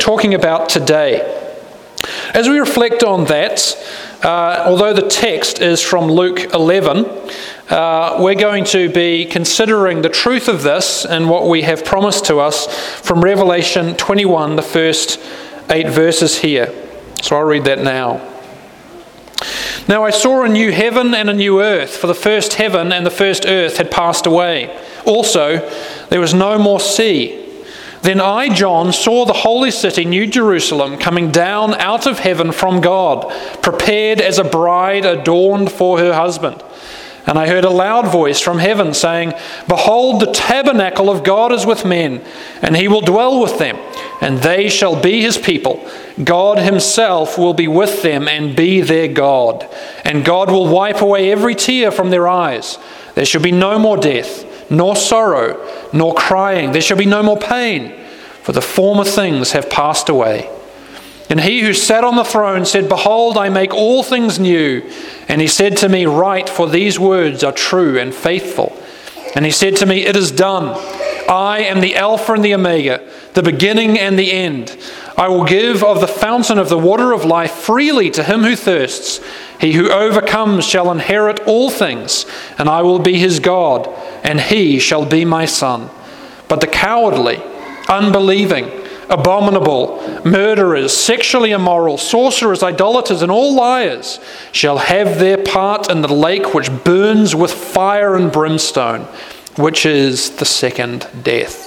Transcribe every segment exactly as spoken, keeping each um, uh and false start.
talking about today. As we reflect on that, uh, although the text is from Luke eleven, uh, we're going to be considering the truth of this and what we have promised to us from Revelation twenty-one, the first eight verses here. So I'll read that now. Now I saw a new heaven and a new earth, for the first heaven and the first earth had passed away. Also, there was no more sea. Then I, John, saw the holy city, New Jerusalem, coming down out of heaven from God, prepared as a bride adorned for her husband. And I heard a loud voice from heaven saying, Behold, the tabernacle of God is with men, and he will dwell with them, and they shall be his people. God himself will be with them and be their God. And God will wipe away every tear from their eyes. There shall be no more death, nor sorrow, nor crying. There shall be no more pain, for the former things have passed away. And he who sat on the throne said, Behold, I make all things new. And he said to me, Write, for these words are true and faithful. And he said to me, It is done. I am the Alpha and the Omega, the beginning and the end. I will give of the fountain of the water of life freely to him who thirsts. He who overcomes shall inherit all things, and I will be his God, and he shall be my son. But the cowardly, unbelieving, abominable, murderers, sexually immoral, sorcerers, idolaters, and all liars shall have their part in the lake which burns with fire and brimstone, which is the second death.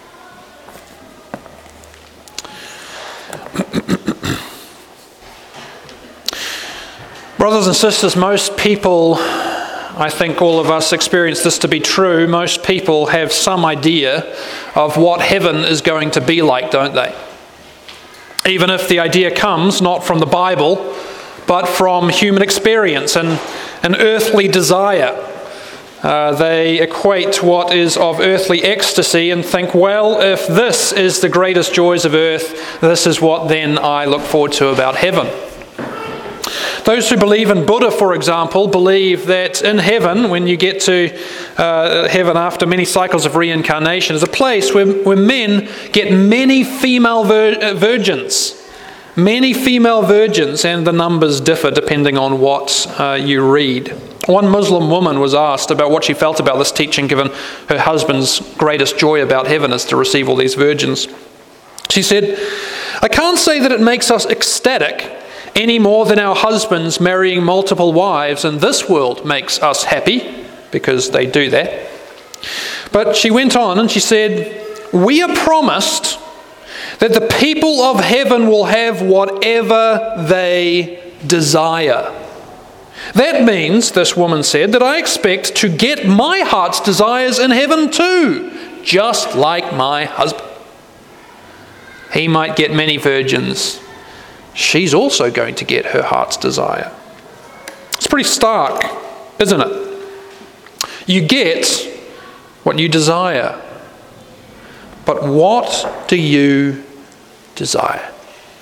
Brothers and sisters, most people, I think all of us experience this to be true, most people have some idea of what heaven is going to be like, don't they? Even if the idea comes not from the Bible, but from human experience and an earthly desire. Uh, they equate what is of earthly ecstasy and think, well, if this is the greatest joys of earth, this is what then I look forward to about heaven. Those who believe in Buddha, for example, believe that in heaven, when you get to uh, heaven after many cycles of reincarnation, is a place where, where men get many female vir- virgins. Many female virgins, and the numbers differ depending on what uh, you read. One Muslim woman was asked about what she felt about this teaching, given her husband's greatest joy about heaven is to receive all these virgins. She said, I can't say that it makes us ecstatic any more than our husbands marrying multiple wives in this world makes us happy, because they do that. But she went on and she said, we are promised that the people of heaven will have whatever they desire. That means, this woman said, that I expect to get my heart's desires in heaven too, just like my husband. He might get many virgins. She's also going to get her heart's desire. It's pretty stark, isn't it? You get what you desire. But what do you desire?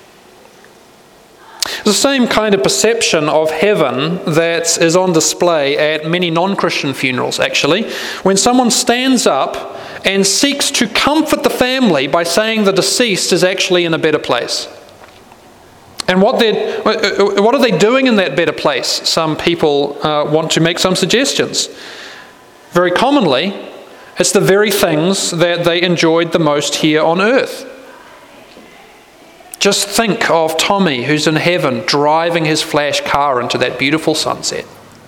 It's the same kind of perception of heaven that is on display at many non-Christian funerals, actually, when someone stands up and seeks to comfort the family by saying the deceased is actually in a better place. And what, what are they doing in that better place? Some people uh, want to make some suggestions. Very commonly, it's the very things that they enjoyed the most here on earth. Just think of Tommy, who's in heaven, driving his flash car into that beautiful sunset.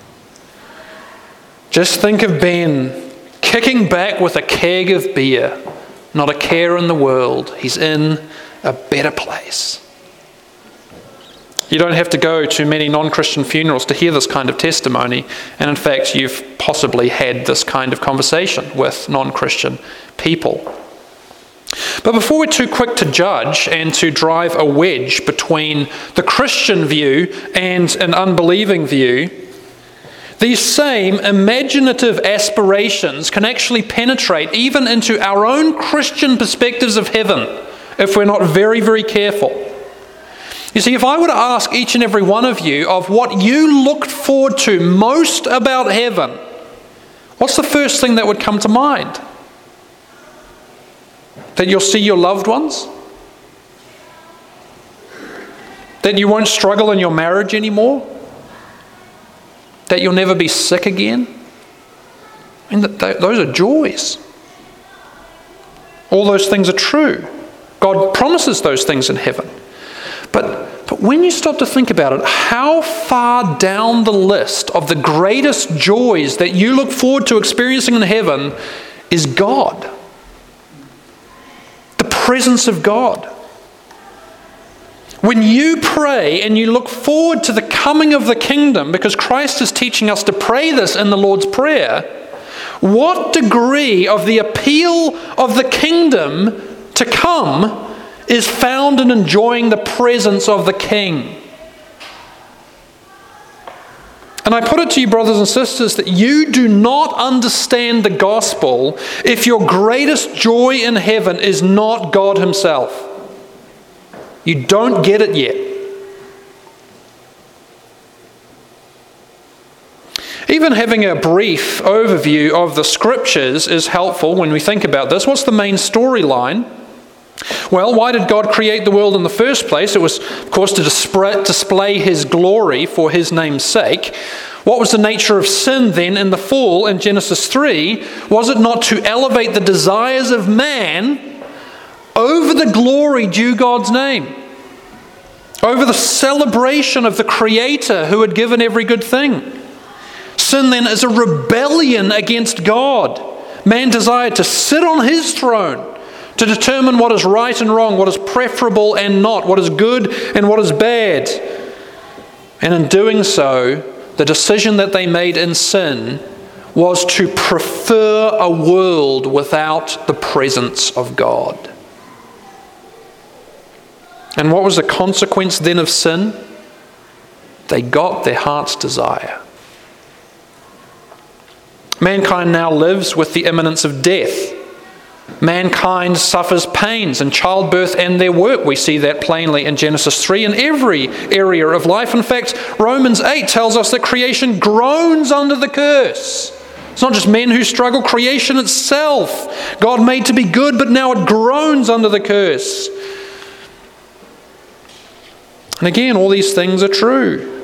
Just think of Ben kicking back with a keg of beer. Not a care in the world. He's in a better place. You don't have to go to many non-Christian funerals to hear this kind of testimony. And in fact, you've possibly had this kind of conversation with non-Christian people. But before we're too quick to judge and to drive a wedge between the Christian view and an unbelieving view, these same imaginative aspirations can actually penetrate even into our own Christian perspectives of heaven if we're not very, very careful. You see, if I were to ask each and every one of you of what you looked forward to most about heaven, what's the first thing that would come to mind? That you'll see your loved ones? That you won't struggle in your marriage anymore? That you'll never be sick again? And those are joys. All those things are true. God promises those things in heaven. But, but when you stop to think about it, how far down the list of the greatest joys that you look forward to experiencing in heaven is God? The presence of God. When you pray and you look forward to the coming of the kingdom, because Christ is teaching us to pray this in the Lord's Prayer, what degree of the appeal of the kingdom to come is found in enjoying the presence of the King? And I put it to you, brothers and sisters, that you do not understand the gospel if your greatest joy in heaven is not God Himself. You don't get it yet. Even having a brief overview of the Scriptures is helpful when we think about this. What's the main storyline? Well, why did God create the world in the first place? It was, of course, to display His glory for His name's sake. What was the nature of sin then in the fall in Genesis three? Was it not to elevate the desires of man over the glory due God's name? Over the celebration of the Creator who had given every good thing? Sin then is a rebellion against God. Man desired to sit on His throne, to determine what is right and wrong, what is preferable and not, what is good and what is bad. And in doing so, the decision that they made in sin was to prefer a world without the presence of God. And what was the consequence then of sin? They got their heart's desire. Mankind now lives with the imminence of death. Mankind suffers pains in childbirth and their work. We see that plainly in Genesis three in every area of life. In fact, Romans eight tells us that creation groans under the curse. It's not just men who struggle, creation itself. God made to be good, but now it groans under the curse. And again, all these things are true.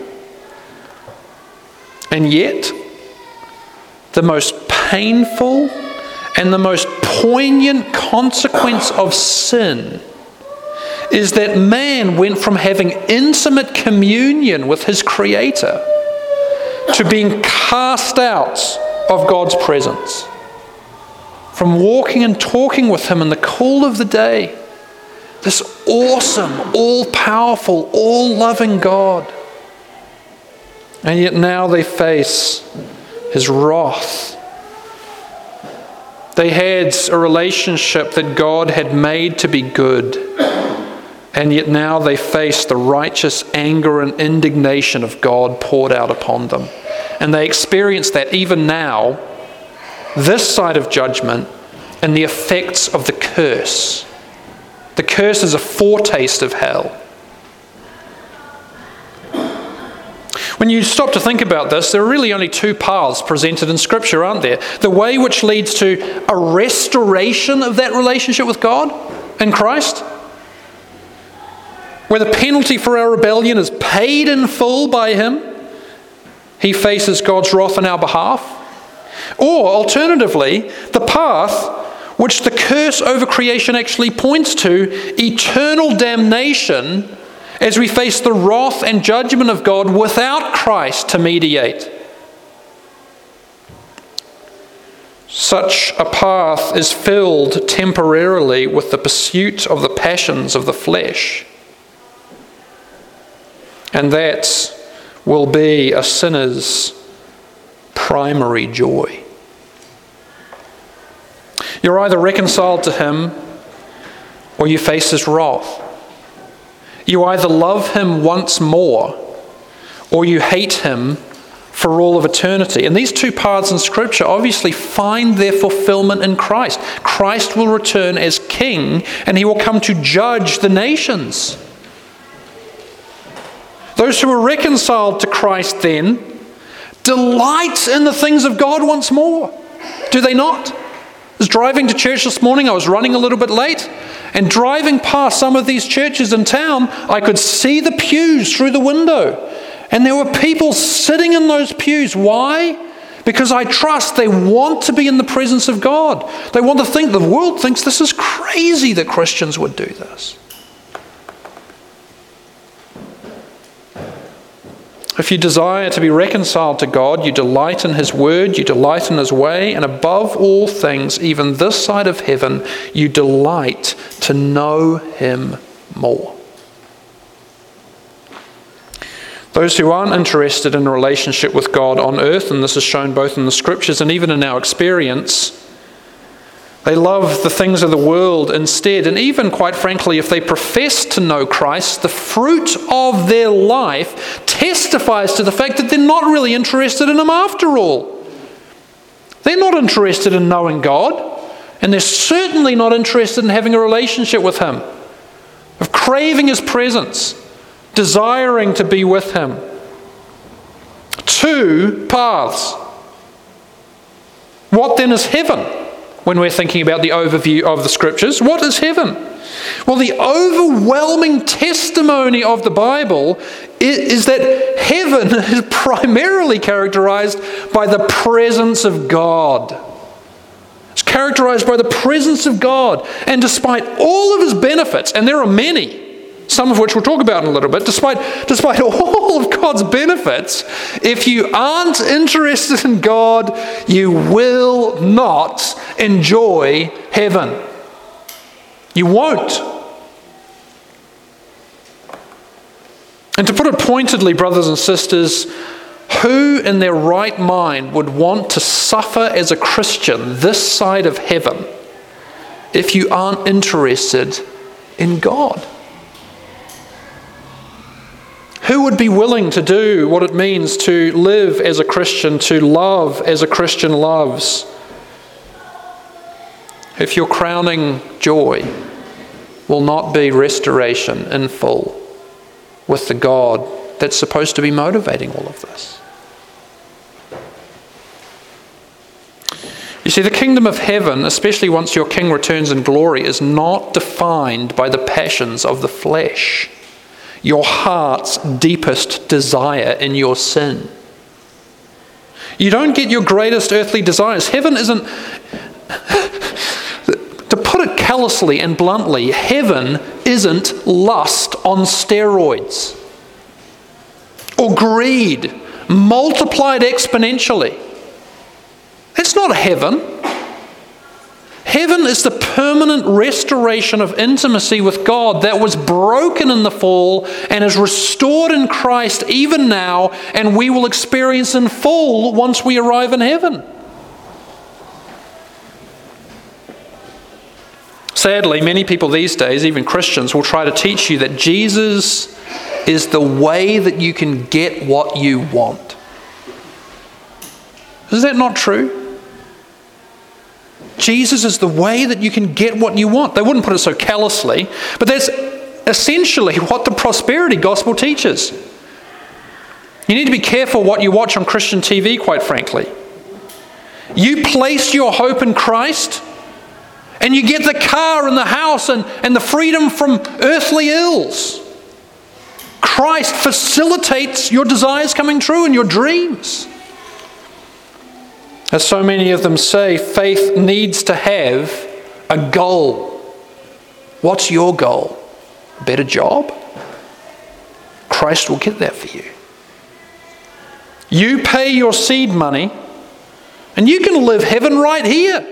And yet, the most painful and the most poignant consequence of sin is that man went from having intimate communion with his Creator to being cast out of God's presence. From walking and talking with Him in the cool of the day, this awesome, all-powerful, all-loving God. And yet now they face His wrath. They had a relationship that God had made to be good, and yet now they face the righteous anger and indignation of God poured out upon them. And they experience that even now, this side of judgment, and the effects of the curse. The curse is a foretaste of hell. When you stop to think about this, there are really only two paths presented in Scripture, aren't there? The way which leads to a restoration of that relationship with God in Christ, where the penalty for our rebellion is paid in full by Him. He faces God's wrath on our behalf. Or, alternatively, the path which the curse over creation actually points to, eternal damnation, as we face the wrath and judgment of God without Christ to mediate. Such a path is filled temporarily with the pursuit of the passions of the flesh. And that will be a sinner's primary joy. You're either reconciled to Him or you face His wrath. You either love Him once more or you hate Him for all of eternity. And these two paths in Scripture obviously find their fulfillment in Christ. Christ will return as King and He will come to judge the nations. Those who are reconciled to Christ then delight in the things of God once more. Do they not? I was driving to church this morning. I was running a little bit late, And driving past some of these churches in town, I could see the pews through the window. And there were people sitting in those pews. Why? Because I trust they want to be in the presence of God. They want to think, the world thinks this is crazy that Christians would do this. If you desire to be reconciled to God, you delight in His word, you delight in His way, and above all things, even this side of heaven, you delight to know Him more. Those who aren't interested in a relationship with God on earth, and this is shown both in the Scriptures and even in our experience, they love the things of the world instead. And even, quite frankly, if they profess to know Christ, the fruit of their life testifies to the fact that they're not really interested in Him after all. They're not interested in knowing God, and they're certainly not interested in having a relationship with Him, of craving His presence, desiring to be with Him. Two paths. What then is heaven? When we're thinking about the overview of the Scriptures, what is heaven? Well, the overwhelming testimony of the Bible is that heaven is primarily characterized by the presence of God. It's characterized by the presence of God. And despite all of His benefits, and there are many, some of which we'll talk about in a little bit, despite, despite all of God's benefits, if you aren't interested in God, you will not enjoy heaven. You won't. And to put it pointedly, brothers and sisters, who in their right mind would want to suffer as a Christian this side of heaven if you aren't interested in God? Who would be willing to do what it means to live as a Christian, to love as a Christian loves, if your crowning joy will not be restoration in full with the God that's supposed to be motivating all of this? You see, the kingdom of heaven, especially once your King returns in glory, is not defined by the passions of the flesh, your heart's deepest desire in your sin. You don't get your greatest earthly desires. Heaven isn't, to put it callously and bluntly, heaven isn't lust on steroids or greed multiplied exponentially. It's not heaven. Heaven is the permanent restoration of intimacy with God that was broken in the fall and is restored in Christ even now, and we will experience in full once we arrive in heaven. Sadly, many people these days, even Christians, will try to teach you that Jesus is the way that you can get what you want. Is that not true? Jesus is the way that you can get what you want. They wouldn't put it so callously, but that's essentially what the prosperity gospel teaches. You need to be careful what you watch on Christian T V, quite frankly. You place your hope in Christ, and you get the car and the house and, and the freedom from earthly ills. Christ facilitates your desires coming true and your dreams. As so many of them say, faith needs to have a goal. What's your goal? A better job? Christ will get that for you. You pay your seed money, and you can live heaven right here.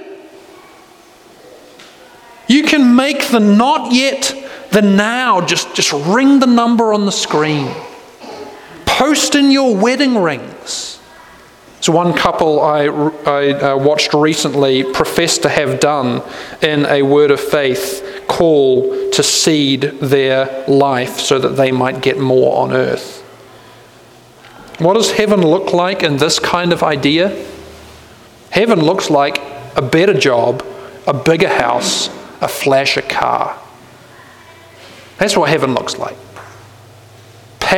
You can make the not yet, the now. Just, just ring the number on the screen. Post in your wedding rings. So one couple I, I uh, watched recently professed to have done in a word of faith call to seed their life so that they might get more on earth. What does heaven look like in this kind of idea? Heaven looks like a better job, a bigger house, a flasher car. That's what heaven looks like.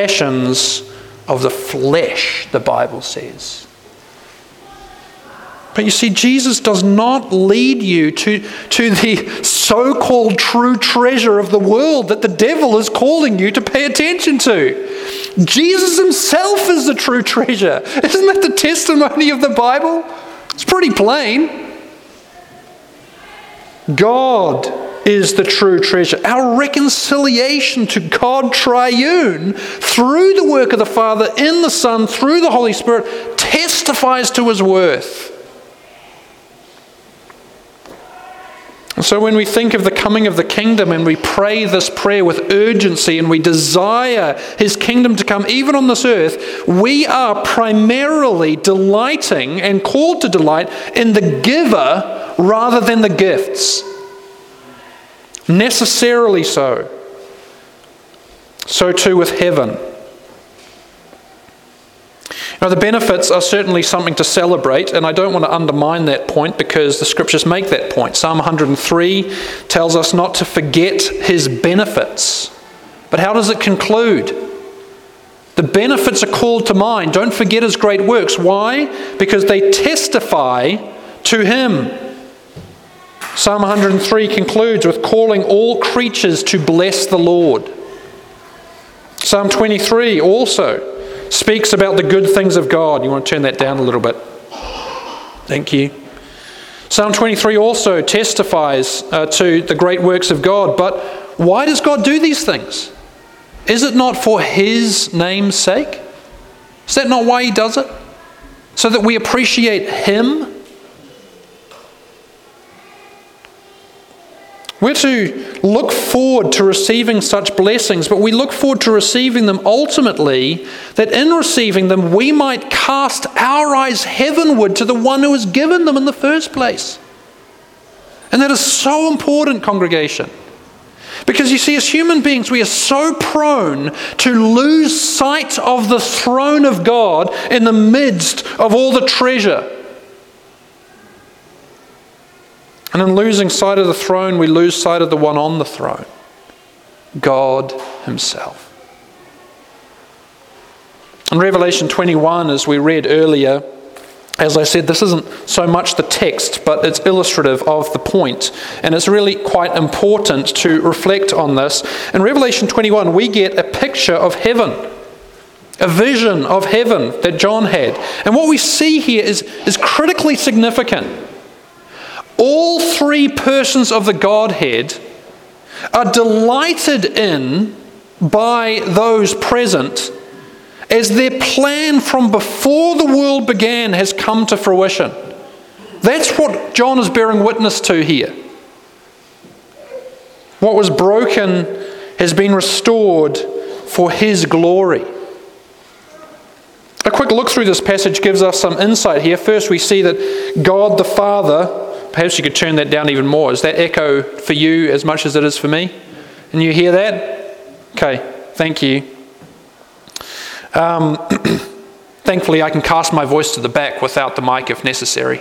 Passions of the flesh, the Bible says. But you see, Jesus does not lead you to, to the so-called true treasure of the world that the devil is calling you to pay attention to. Jesus himself is the true treasure. Isn't that the testimony of the Bible? It's pretty plain. God is the true treasure. Our reconciliation to God triune through the work of the Father in the Son, through the Holy Spirit, testifies to his worth. And so when we think of the coming of the kingdom and we pray this prayer with urgency and we desire his kingdom to come even on this earth, we are primarily delighting and called to delight in the giver rather than the gifts. Necessarily so. So too with heaven. Now, the benefits are certainly something to celebrate, and I don't want to undermine that point because the scriptures make that point. Psalm one hundred three tells us not to forget his benefits. But how does it conclude? The benefits are called to mind. Don't forget his great works. Why? Because they testify to him. Psalm one hundred three concludes with calling all creatures to bless the Lord. Psalm twenty-three also speaks about the good things of God. You want to turn that down a little bit? Thank you. Psalm twenty-three also testifies uh, to the great works of God. But why does God do these things? Is it not for his name's sake? Is that not why he does it? So that we appreciate him? We're to look forward to receiving such blessings, but we look forward to receiving them ultimately, that in receiving them we might cast our eyes heavenward to the one who has given them in the first place. And that is so important, congregation. Because you see, as human beings, we are so prone to lose sight of the throne of God in the midst of all the treasure. And in losing sight of the throne, we lose sight of the one on the throne, God himself. In Revelation twenty-one, as we read earlier, as I said, this isn't so much the text, but it's illustrative of the point. And it's really quite important to reflect on this. In Revelation twenty-one, we get a picture of heaven, a vision of heaven that John had. And what we see here is, is critically significant. All three persons of the Godhead are delighted in by those present as their plan from before the world began has come to fruition. That's what John is bearing witness to here. What was broken has been restored for his glory. A quick look through this passage gives us some insight here. First, we see that God the Father, perhaps you could turn that down even more. Is that echo for you as much as it is for me? And you hear that? Okay, thank you. Um, thankfully, I can cast my voice to the back without the mic if necessary.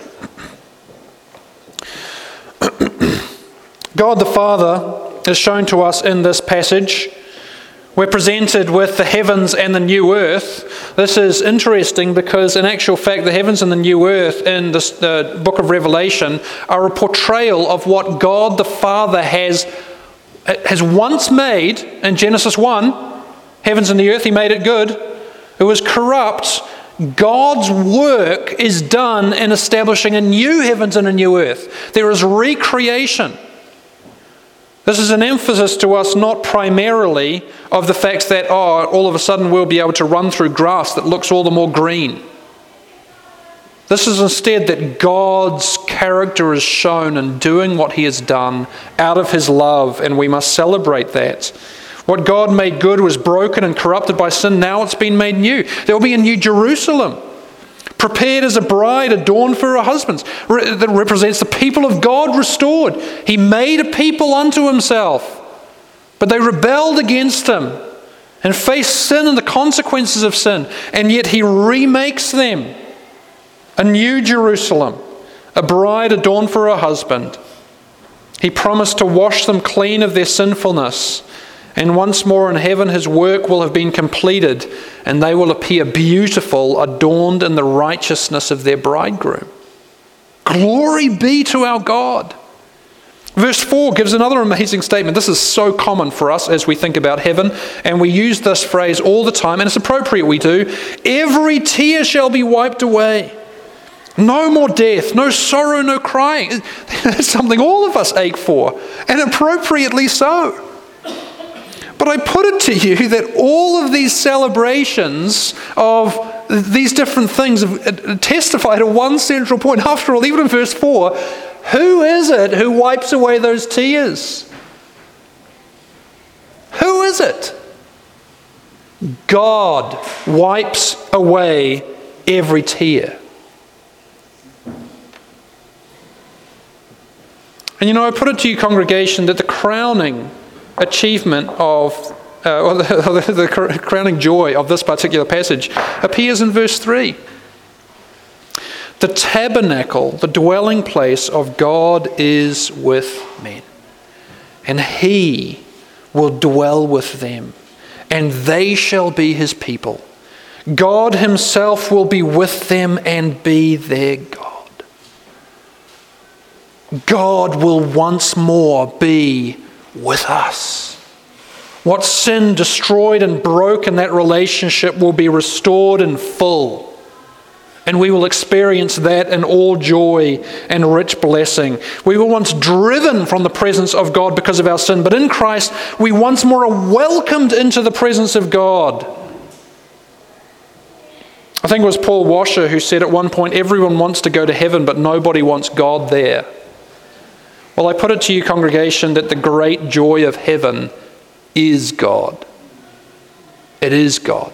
God the Father is shown to us in this passage. We're presented with the heavens and the new earth. This is interesting because in actual fact the heavens and the new earth in this, the book of Revelation are a portrayal of what God the Father has, has once made in Genesis one. Heavens and the earth, he made it good. It was corrupt. God's work is done in establishing a new heavens and a new earth. There is recreation. This is an emphasis to us not primarily of the fact that, oh, all of a sudden we'll be able to run through grass that looks all the more green. This is instead that God's character is shown in doing what he has done out of his love, and we must celebrate that. What God made good was broken and corrupted by sin. Now it's been made new. There will be a new Jerusalem, prepared as a bride adorned for her husband, that represents the people of God restored. He made a people unto himself, but they rebelled against him and faced sin and the consequences of sin, and yet he remakes them a new Jerusalem, a bride adorned for her husband. He promised to wash them clean of their sinfulness, and once more in heaven his work will have been completed, and they will appear beautiful, adorned in the righteousness of their bridegroom. Glory be to our God. Verse four gives another amazing statement. This is so common for us as we think about heaven, and we use this phrase all the time, and it's appropriate we do. Every tear shall be wiped away. No more death, no sorrow, no crying. That's something all of us ache for, and appropriately so. But I put it to you that all of these celebrations of these different things testify to one central point. After all, even in verse four, who is it who wipes away those tears? Who is it? God wipes away every tear. And you know, I put it to you, congregation, that the crowning achievement of, uh, or the, the, the crowning joy of this particular passage appears in verse three. The tabernacle, the dwelling place of God is with men, and He will dwell with them, and they shall be His people. God Himself will be with them and be their God. God will once more be with us. What sin destroyed and broke in that relationship will be restored in full. And we will experience that in all joy and rich blessing. We were once driven from the presence of God because of our sin, but in Christ we once more are welcomed into the presence of God. I think it was Paul Washer who said at one point, everyone wants to go to heaven, but nobody wants God there. Well, I put it to you, congregation, that the great joy of heaven is God. It is God.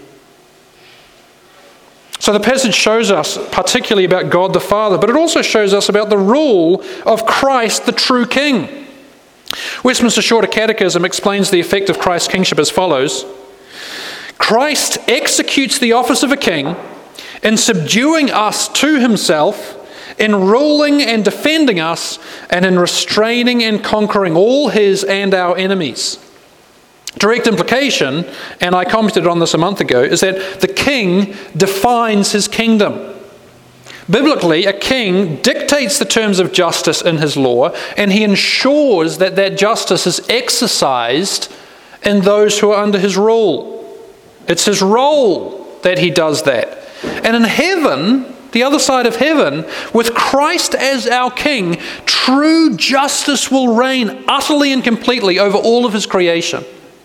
So the passage shows us particularly about God the Father, but it also shows us about the rule of Christ, the true King. Westminster Shorter Catechism explains the effect of Christ's kingship as follows. Christ executes the office of a king in subduing us to himself, in ruling and defending us, and in restraining and conquering all his and our enemies. Direct implication, and I commented on this a month ago, is that the king defines his kingdom. Biblically, a king dictates the terms of justice in his law, and he ensures that that justice is exercised in those who are under his rule. It's his role that he does that. And in heaven, the other side of heaven, with Christ as our king, true justice will reign utterly and completely over all of his creation.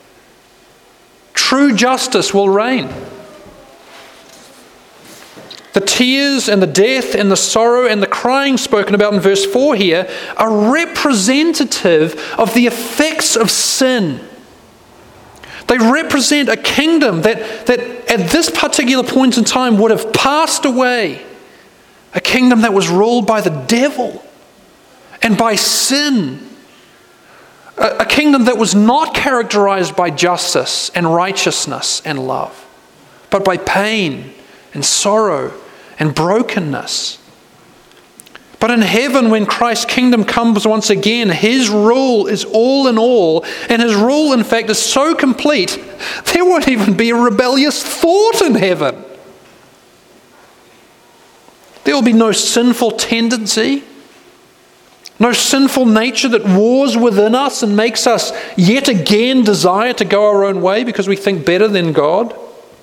True justice will reign. The tears and the death and the sorrow and the crying spoken about in verse four here are representative of the effects of sin. They represent a kingdom that, that at this particular point in time would have passed away. A kingdom that was ruled by the devil and by sin. A, a kingdom that was not characterized by justice and righteousness and love, but by pain and sorrow and brokenness. But in heaven, when Christ's kingdom comes once again, his rule is all in all, and his rule, in fact, is so complete, there won't even be a rebellious thought in heaven. There will be no sinful tendency, no sinful nature that wars within us and makes us yet again desire to go our own way because we think better than God.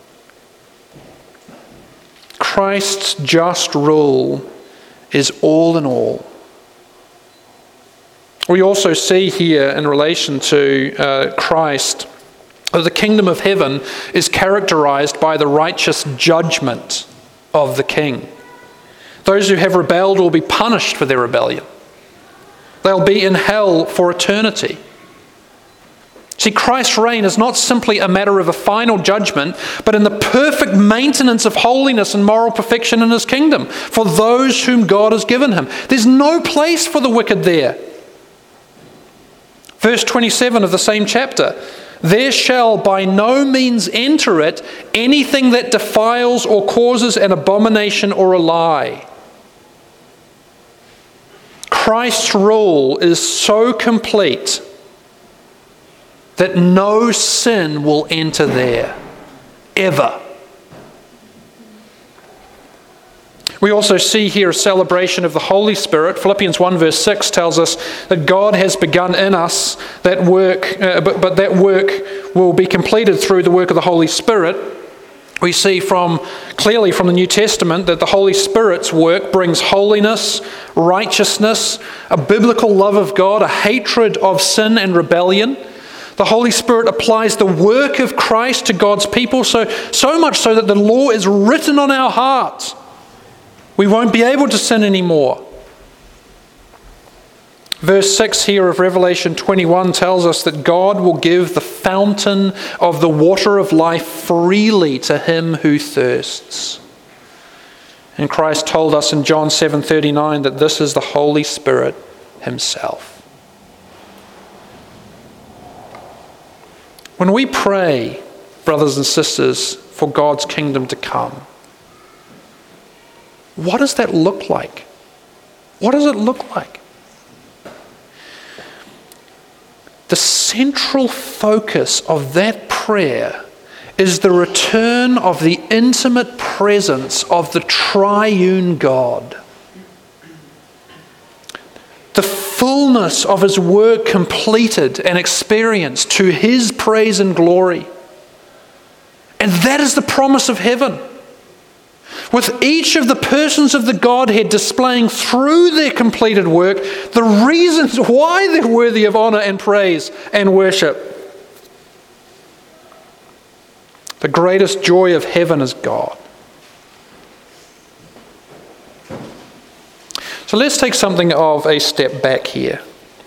Christ's just rule is all in all. We also see here in relation to uh, Christ that the kingdom of heaven is characterized by the righteous judgment of the king. Those who have rebelled will be punished for their rebellion. They'll be in hell for eternity. See, Christ's reign is not simply a matter of a final judgment, but in the perfect maintenance of holiness and moral perfection in his kingdom for those whom God has given him. There's no place for the wicked there. Verse twenty-seven of the same chapter. There shall by no means enter it anything that defiles or causes an abomination or a lie. Christ's rule is so complete that no sin will enter there, ever. We also see here a celebration of the Holy Spirit. Philippians one verse six tells us that God has begun in us that work, uh, but, but that work will be completed through the work of the Holy Spirit. We see from clearly from the New Testament that the Holy Spirit's work brings holiness, righteousness, a biblical love of God, a hatred of sin and rebellion. The Holy Spirit applies the work of Christ to God's people, so, so much so that the law is written on our hearts. We won't be able to sin anymore. Verse six here of Revelation twenty-one tells us that God will give the fountain of the water of life freely to him who thirsts. And Christ told us in John seven thirty-nine that this is the Holy Spirit himself. When we pray, brothers and sisters, for God's kingdom to come, what does that look like? What does it look like? The central focus of that prayer is the return of the intimate presence of the triune God. The fullness of his work completed and experienced to his praise and glory. And that is the promise of heaven. With each of the persons of the Godhead displaying through their completed work the reasons why they're worthy of honor and praise and worship. The greatest joy of heaven is God. So let's take something of a step back here.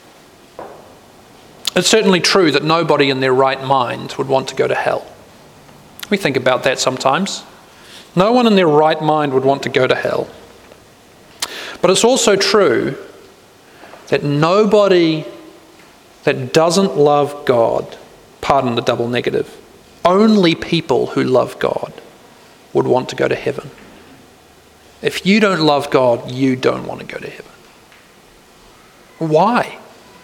It's certainly true that nobody in their right mind would want to go to hell. We think about that sometimes. No one in their right mind would want to go to hell. But it's also true that nobody that doesn't love God, pardon the double negative, only people who love God would want to go to heaven. If you don't love God, you don't want to go to heaven. Why?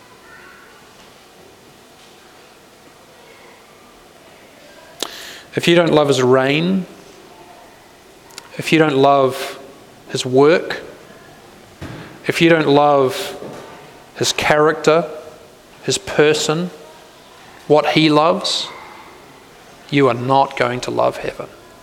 If you don't love his reign, if you don't love his work, if you don't love his character, his person, what he loves, you are not going to love heaven.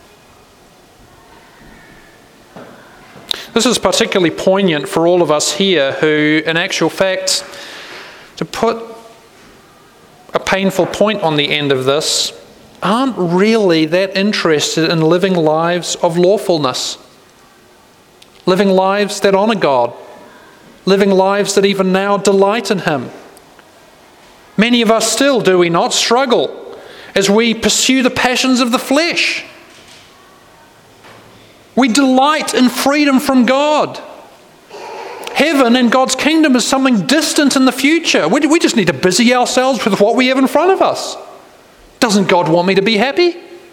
This is particularly poignant for all of us here who, in actual fact, to put a painful point on the end of this, aren't really that interested in living lives of lawfulness, living lives that honour God, living lives that even now delight in him. Many of us still, do we not, struggle as we pursue the passions of the flesh. We delight in freedom from God. Heaven and God's kingdom is something distant in the future. We, we just need to busy ourselves with what we have in front of us. Doesn't God want me to be happy?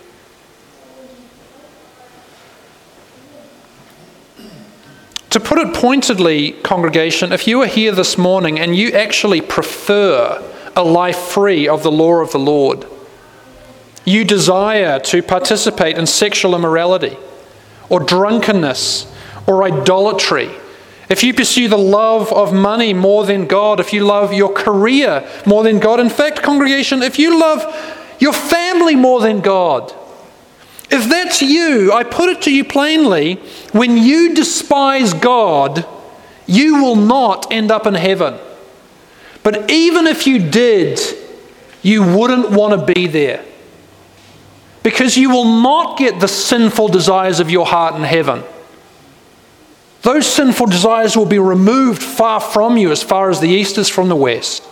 To put it pointedly, congregation, if you are here this morning and you actually prefer a life free of the law of the Lord, you desire to participate in sexual immorality or drunkenness or idolatry, if you pursue the love of money more than God, if you love your career more than God, in fact, congregation, if you love your family more than God, if that's you, I put it to you plainly, when you despise God, you will not end up in heaven. But even if you did, you wouldn't want to be there. Because you will not get the sinful desires of your heart in heaven. Those sinful desires will be removed far from you as far as the east is from the west.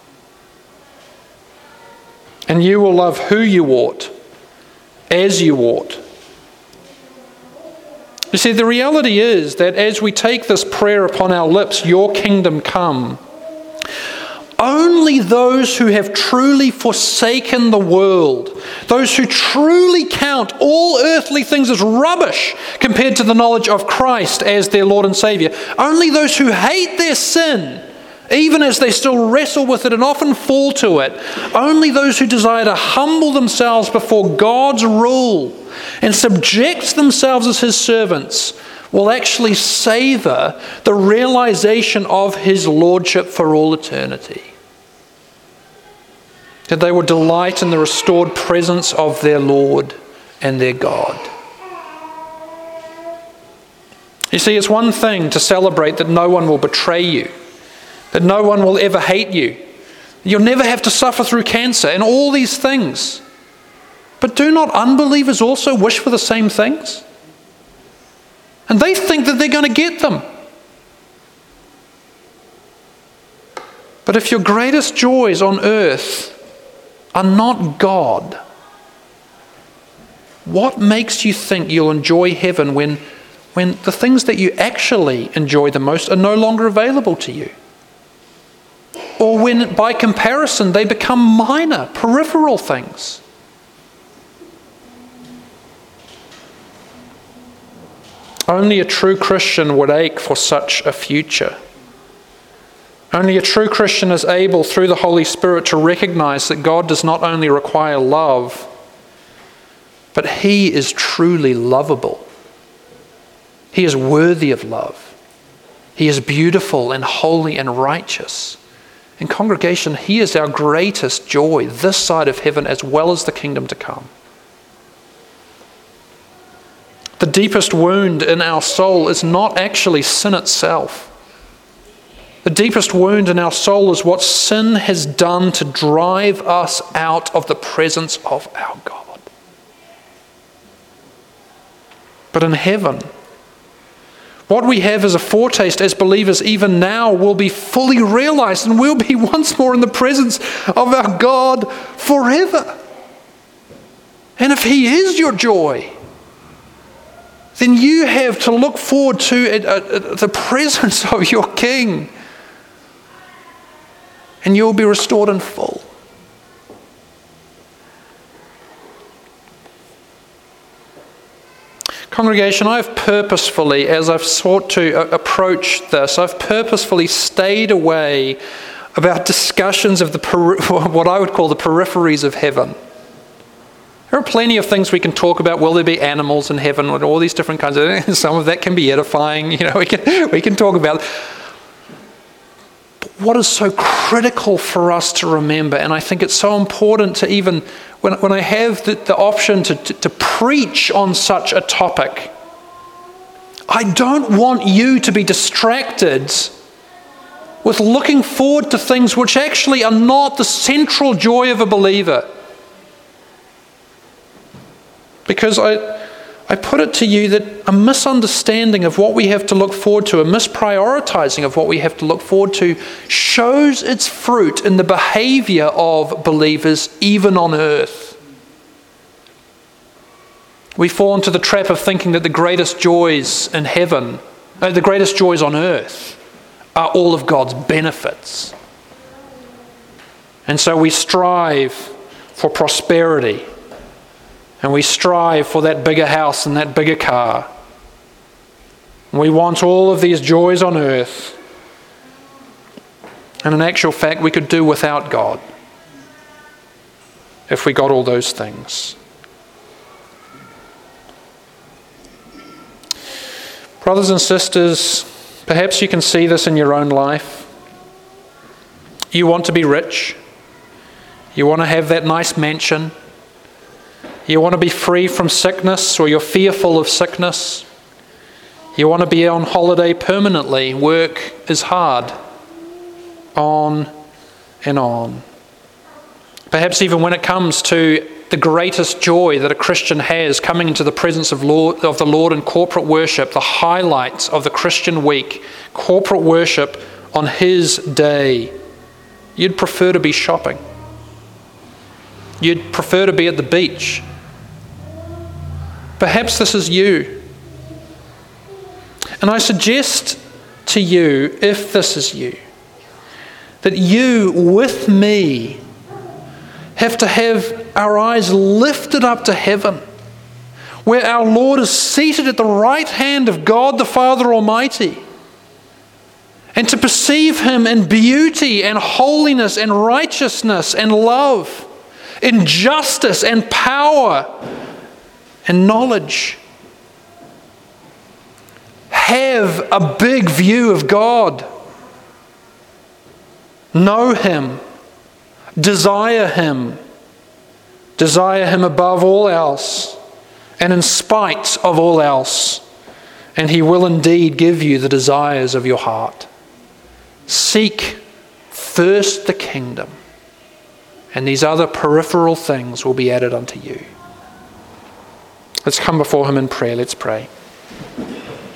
And you will love who you ought, as you ought. You see, the reality is that as we take this prayer upon our lips, your kingdom come, only those who have truly forsaken the world, those who truly count all earthly things as rubbish compared to the knowledge of Christ as their Lord and Saviour, only those who hate their sin, even as they still wrestle with it and often fall to it, only those who desire to humble themselves before God's rule and subject themselves as his servants will actually savor the realization of his lordship for all eternity. That they will delight in the restored presence of their Lord and their God. You see, it's one thing to celebrate that no one will betray you, that no one will ever hate you, you'll never have to suffer through cancer and all these things. But do not unbelievers also wish for the same things? And they think that they're going to get them. But if your greatest joys on earth are not God, what makes you think you'll enjoy heaven when, when the things that you actually enjoy the most are no longer available to you? Or when, by comparison, they become minor, peripheral things? Only a true Christian would ache for such a future. Only a true Christian is able, through the Holy Spirit, to recognize that God does not only require love, but He is truly lovable. He is worthy of love. He is beautiful and holy and righteous. In congregation, He is our greatest joy this side of heaven as well as the kingdom to come. The deepest wound in our soul is not actually sin itself. The deepest wound in our soul is what sin has done to drive us out of the presence of our God. But in heaven, what we have as a foretaste as believers even now will be fully realized, and we'll be once more in the presence of our God forever. And if He is your joy, then you have to look forward to it, uh, uh, the presence of your King. And you'll be restored in full. Congregation, I've purposefully, as I've sought to uh, approach this, I've purposefully stayed away about discussions of the peri- what I would call the peripheries of heaven. There are plenty of things we can talk about. Will there be animals in heaven? And all these different kinds of things. Some of that can be edifying. You know, we can we can talk about. But what is so critical for us to remember, and I think it's so important to even when when I have the, the option to, to to preach on such a topic, I don't want you to be distracted with looking forward to things which actually are not the central joy of a believer. Because I, I put it to you that a misunderstanding of what we have to look forward to, a misprioritizing of what we have to look forward to, shows its fruit in the behavior of believers even on earth. We fall into the trap of thinking that the greatest joys in heaven, uh, the greatest joys on earth, are all of God's benefits. And so we strive for prosperity. And we strive for that bigger house and that bigger car. We want all of these joys on earth. And in actual fact, we could do without God if we got all those things. Brothers and sisters, perhaps you can see this in your own life. You want to be rich. You want to have that nice mansion. You want to be free from sickness, or you're fearful of sickness. You want to be on holiday permanently. Work is hard. On and on. Perhaps even when it comes to the greatest joy that a Christian has, coming into the presence of, Lord, of the Lord in corporate worship, the highlights of the Christian week, corporate worship on His day, you'd prefer to be shopping. You'd prefer to be at the beach. Perhaps this is you. And I suggest to you, if this is you, that you, with me, have to have our eyes lifted up to heaven, where our Lord is seated at the right hand of God the Father Almighty, and to perceive Him in beauty and holiness and righteousness and love, in justice and power and knowledge. have a big view of God. Know Him. Desire Him. Desire Him above all else and in spite of all else. And He will indeed give you the desires of your heart. Seek first the kingdom, and these other peripheral things will be added unto you. Let's come before Him in prayer. Let's pray.